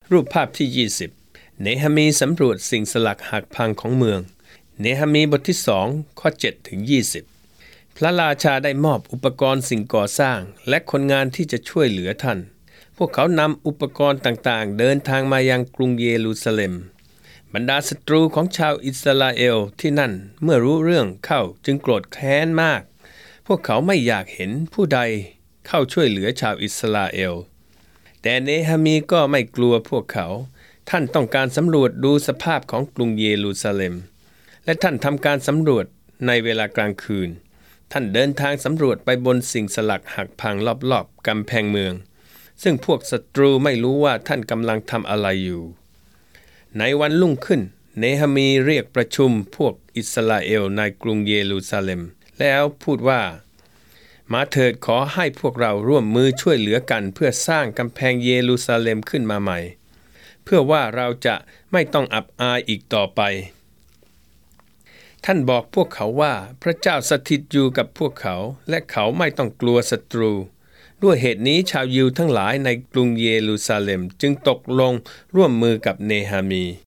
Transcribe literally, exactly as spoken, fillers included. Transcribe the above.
รูปภาพที่ยี่สิบเนหะมีสำรวจสิ่งสลักหักพังของเมืองเนหะมีบทที่สองข้อเจ็ดถึงยี่สิบพระราชาได้มอบอุปกรณ์สิ่งก่อสร้างและคนงานที่จะช่วยเหลือท่านพวกเขานำอุปกรณ์ต่างๆเดินทางมายังกรุงเยรูซาเล็มบรรดาศัตรูของชาวอิสราเอลที่นั่นเมื่อรู้เรื่องเข้าจึงโกรธแค้นมากพวกเขาไม่อยากเห็นผู้ใดเข้าช่วยเหลือชาวอิสราเอลแต่เนหะมีก็ไม่กลัวพวกเขาท่านต้องการสำรวจดูสภาพของกรุงเยรูซาเล็มและท่านทำการสำรวจในเวลากลางคืนท่านเดินทางสำรวจไปบนสิ่งสลักหักพังรอบๆกำแพงเมืองซึ่งพวกศัตรูไม่รู้ว่าท่านกำลังทำอะไรอยู่ในวันรุ่งขึ้นเนหะมีเรียกประชุมพวกอิสราเอลในกรุงเยรูซาเล็มแล้วพูดว่ามาเถิดขอให้พวกเราร่วมมือช่วยเหลือกันเพื่อสร้างกำแพงเยรูซาเล็มขึ้นมาใหม่เพื่อว่าเราจะไม่ต้องอับอายอีกต่อไปท่านบอกพวกเขาว่าพระเจ้าสถิตอยู่กับพวกเขาและเขาไม่ต้องกลัวศัตรูด้วยเหตุนี้ชาวยิวทั้งหลายในกรุงเยรูซาเล็มจึงตกลงร่วมมือกับเนหะมี